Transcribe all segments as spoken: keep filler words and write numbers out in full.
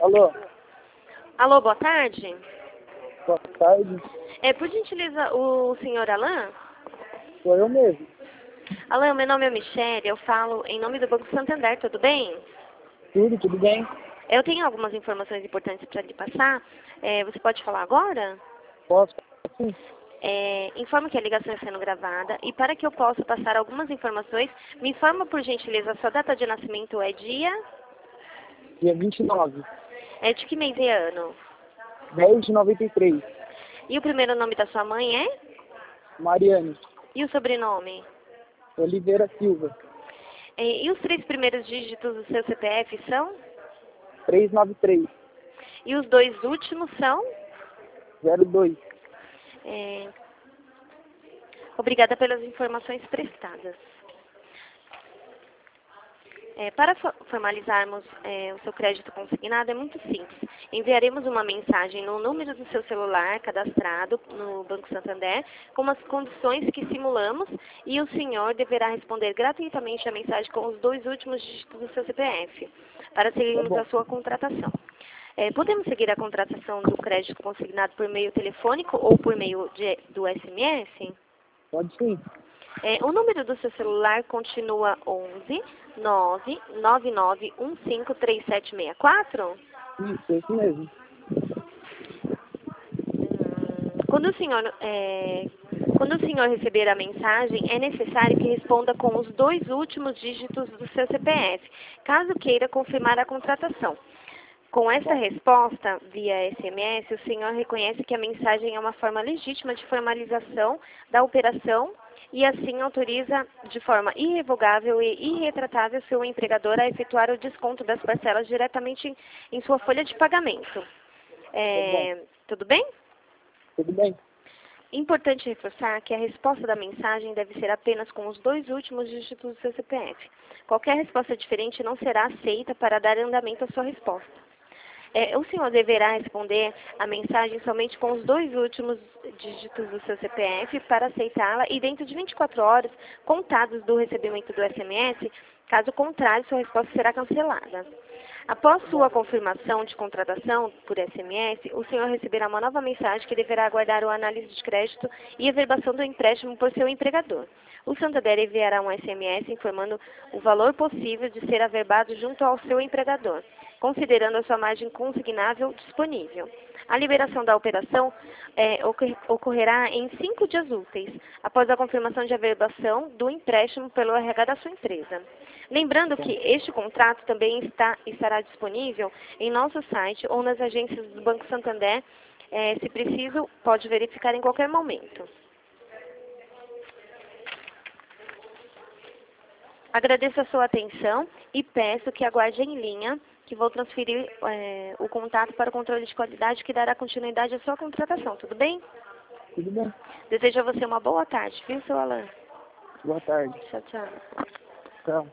Alô, Alô, boa tarde. boa tarde. É, por gentileza, o senhor Alain? Sou eu mesmo. Alain, meu nome é Michele, eu falo em nome do Banco Santander, tudo bem? Tudo, tudo bem? Eu tenho algumas informações importantes para lhe passar. É, você pode falar agora? Posso? Sim. É, informo que a ligação está sendo gravada e para que eu possa passar algumas informações, me informa por gentileza, a sua data de nascimento é dia? Dia vinte e nove, É de que mês e ano? dez de noventa e três. E o primeiro nome da sua mãe é? Mariane, E o sobrenome? Oliveira Silva, É, e os três primeiros dígitos do seu C P F são? trezentos e noventa e três, E os dois últimos são? zero dois. É, obrigada pelas informações prestadas. É, para fo- formalizarmos é, o seu crédito consignado é muito simples. Enviaremos uma mensagem no número do seu celular cadastrado no Banco Santander com as condições que simulamos e o senhor deverá responder gratuitamente a mensagem com os dois últimos dígitos do seu C P F para Tá seguirmos bom. a sua contratação. É, podemos seguir a contratação do crédito consignado por meio telefônico ou por meio de- do S M S? Pode sim. É, o número do seu celular continua onze nove nove nove um cinco três sete seis quatro? Isso, é isso mesmo. Hum, quando o senhor é, quando o senhor receber a mensagem, é necessário que responda com os dois últimos dígitos do seu C P F, caso queira confirmar a contratação. Com essa resposta, via S M S, o senhor reconhece que a mensagem é uma forma legítima de formalização da operação e assim autoriza de forma irrevogável e irretratável seu empregador a efetuar o desconto das parcelas diretamente em, em sua folha de pagamento. É, tudo bem? Tudo bem? Importante reforçar que a resposta da mensagem deve ser apenas com os dois últimos dígitos do seu C P F. Qualquer resposta diferente não será aceita para dar andamento à sua resposta. É, o senhor deverá responder a mensagem somente com os dois últimos dígitos do seu C P F para aceitá-la e dentro de vinte e quatro horas, contados do recebimento do S M S, caso contrário, sua resposta será cancelada. Após sua confirmação de contratação por S M S, o senhor receberá uma nova mensagem que deverá aguardar a análise de crédito e a verbação do empréstimo por seu empregador. O Santander enviará um S M S informando o valor possível de ser averbado junto ao seu empregador, considerando a sua margem consignável disponível. A liberação da operação é, ocor- ocorrerá em cinco dias úteis, após a confirmação de averbação do empréstimo pelo R H da sua empresa. Lembrando que este contrato também está, estará disponível em nosso site ou nas agências do Banco Santander, é, se preciso, pode verificar em qualquer momento. Agradeço a sua atenção e peço que aguarde em linha, que vou transferir é, o contato para o controle de qualidade que dará continuidade à sua contratação, tudo bem? Tudo bem. Desejo a você uma boa tarde, viu, seu Alain? Boa tarde. Tchau, tchau. Tchau.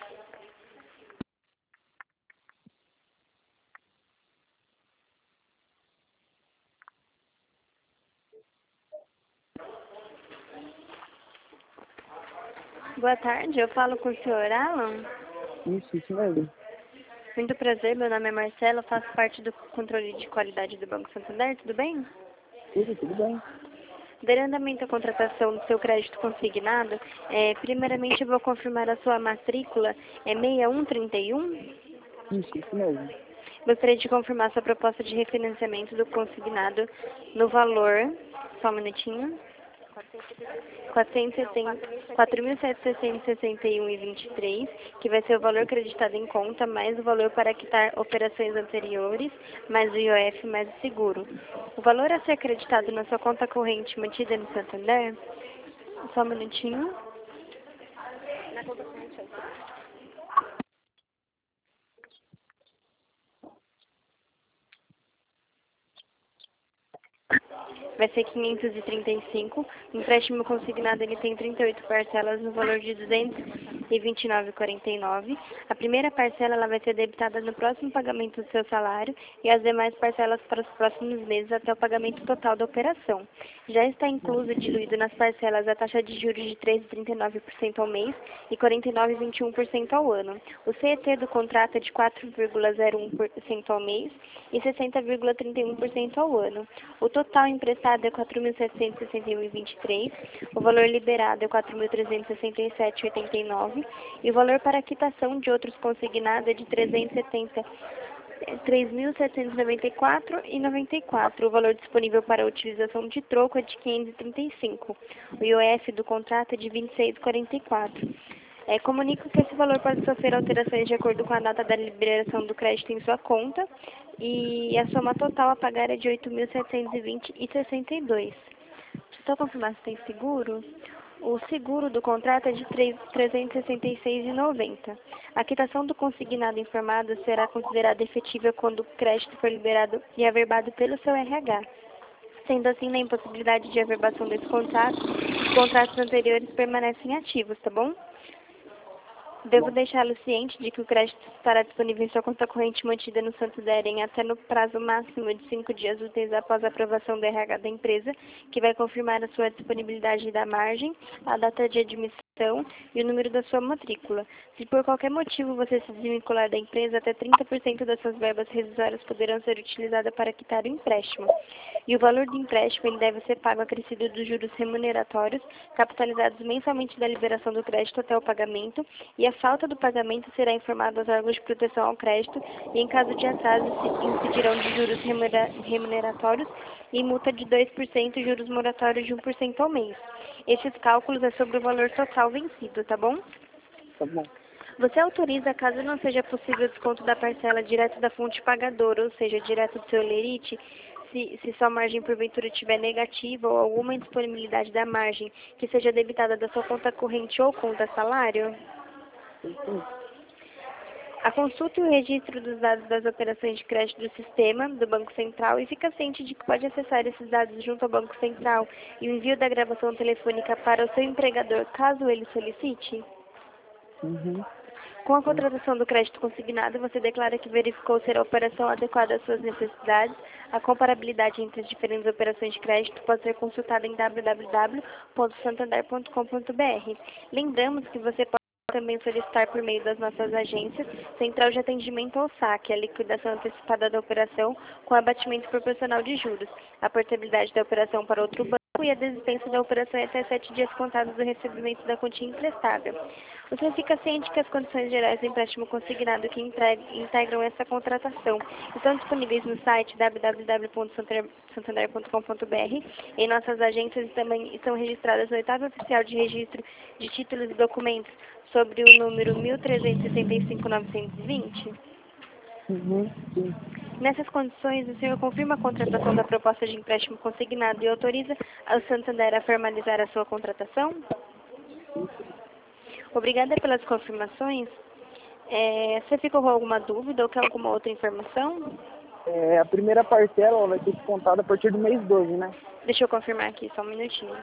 Boa tarde, eu falo com o senhor Alan. Isso, isso mesmo. Muito prazer, meu nome é Marcela, faço parte do controle de qualidade do Banco Santander, tudo bem? Tudo, tudo bem. Dando andamento à contratação do seu crédito consignado, é, primeiramente eu vou confirmar a sua matrícula, é seis um três um. Isso, isso mesmo. Gostaria de confirmar sua proposta de refinanciamento do consignado no valor, só um minutinho, quatro mil setecentos e sessenta e um e vinte e três, que vai ser o valor acreditado em conta, mais o valor para quitar operações anteriores, mais o I O F, mais o seguro. O valor a ser acreditado na sua conta corrente mantida no Santander, só um minutinho. Vai ser quinhentos e trinta e cinco. O empréstimo consignado ele tem trinta e oito parcelas no valor de duzentos e vinte e nove reais e quarenta e nove centavos. A primeira parcela ela vai ser debitada no próximo pagamento do seu salário e as demais parcelas para os próximos meses até o pagamento total da operação. Já está incluso e diluído nas parcelas a taxa de juros de três vírgula trinta e nove por cento ao mês e quarenta e nove vírgula vinte e um por cento ao ano. O C E T do contrato é de quatro vírgula zero um por cento ao mês e sessenta vírgula trinta e um por cento ao ano. O total emprestado é quatro mil setecentos e sessenta e um vírgula vinte e três, o valor liberado é quatro mil trezentos e sessenta e sete vírgula oitenta e nove e o valor para quitação de outros consignados é de trezentos e setenta três mil setecentos e noventa e quatro reais e noventa e quatro. O valor disponível para a utilização de troco é de quinhentos e trinta e cinco. O I O F do contrato é de vinte e seis vírgula quarenta e quatro. É, comunico que esse valor pode sofrer alterações de acordo com a data da liberação do crédito em sua conta e a soma total a pagar é de oito mil setecentos e vinte reais e sessenta e dois centavos. Deixa eu só confirmar se tem seguro. O seguro do contrato é de trezentos e sessenta e seis reais e noventa centavos. A quitação do consignado informado será considerada efetiva quando o crédito for liberado e averbado pelo seu R H. Sendo assim, na impossibilidade de averbação desse contrato, os contratos anteriores permanecem ativos, tá bom? Devo deixá-lo ciente de que o crédito estará disponível em sua conta corrente mantida no Santander em até no prazo máximo de cinco dias úteis após a aprovação do R H da empresa, que vai confirmar a sua disponibilidade da margem, a data de admissão e o número da sua matrícula. Se por qualquer motivo você se desvincular da empresa, até trinta por cento das suas verbas rescisórias poderão ser utilizadas para quitar o empréstimo. E o valor do empréstimo ele deve ser pago acrescido dos juros remuneratórios, capitalizados mensalmente da liberação do crédito até o pagamento, e a falta do pagamento será informado aos órgãos de proteção ao crédito e, em caso de atraso, se incidirão de juros remuneratórios e multa de dois por cento e juros moratórios de um por cento ao mês. Esses cálculos é sobre o valor total vencido, tá bom? Tá bom. Você autoriza, caso não seja possível o desconto da parcela direto da fonte pagadora, ou seja, direto do seu lerite, se, se sua margem porventura estiver negativa ou alguma indisponibilidade da margem que seja debitada da sua conta corrente ou conta salário? Sim. A consulta e o registro dos dados das operações de crédito do sistema do Banco Central e fica ciente de que pode acessar esses dados junto ao Banco Central e o envio da gravação telefônica para o seu empregador, caso ele solicite? Uhum. Com a contratação do crédito consignado, você declara que verificou ser a operação adequada às suas necessidades. A comparabilidade entre as diferentes operações de crédito pode ser consultada em w w w ponto santander ponto com ponto b r. Lembramos que você pode também solicitar por meio das nossas agências, Central de Atendimento ao Saque, a liquidação antecipada da operação com abatimento proporcional de juros, a portabilidade da operação para outro banco e a desistência da operação em até sete dias contados do recebimento da quantia emprestada. Você fica ciente que as condições gerais do empréstimo consignado que integram essa contratação estão disponíveis no site w w w ponto santander ponto com ponto b r. Em nossas agências também estão registradas no oitavo oficial de registro de títulos e documentos sobre o número mil trezentos e sessenta e cinco, novecentos e vinte. Uhum. Sim. Nessas condições, o senhor confirma a contratação da proposta de empréstimo consignado e autoriza ao Santander a formalizar a sua contratação? Obrigada pelas confirmações. É, você ficou com alguma dúvida ou quer alguma outra informação? É, a primeira parcela ela vai ser descontada a partir do mês doze, né? Deixa eu confirmar aqui, só um minutinho.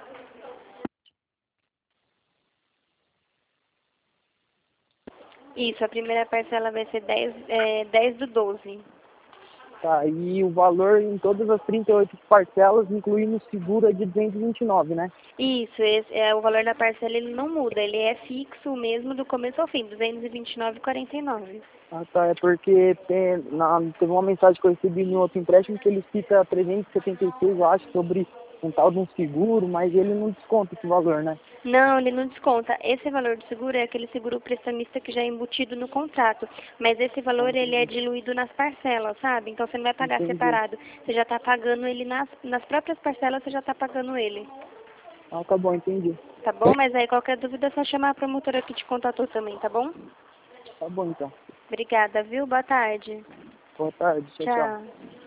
Isso, a primeira parcela vai ser dez, é, dez do doze. Tá, e o valor em todas as trinta e oito parcelas, incluindo o seguro, é de duzentos e vinte e nove, né? Isso, esse, é, o valor da parcela ele não muda, ele é fixo mesmo do começo ao fim, duzentos e vinte e nove reais e quarenta e nove centavos. Ah, tá, é porque tem, na, teve uma mensagem que eu recebi no outro empréstimo que ele cita trezentos e setenta e seis, eu acho, sobre um tal de um seguro, mas ele não desconta esse valor, né? Não, ele não desconta. Esse valor do seguro é aquele seguro prestamista que já é embutido no contrato. Mas esse valor, ele é diluído nas parcelas, sabe? Então, você não vai pagar Entendi. separado. Você já está pagando ele nas, nas próprias parcelas, você já está pagando ele. Ah, tá bom, entendi. Tá bom? Mas aí, qualquer dúvida, é só chamar a promotora que te contatou também, tá bom? Tá bom, então. Obrigada, viu? Boa tarde. Boa tarde. Tchau, tchau. Tchau.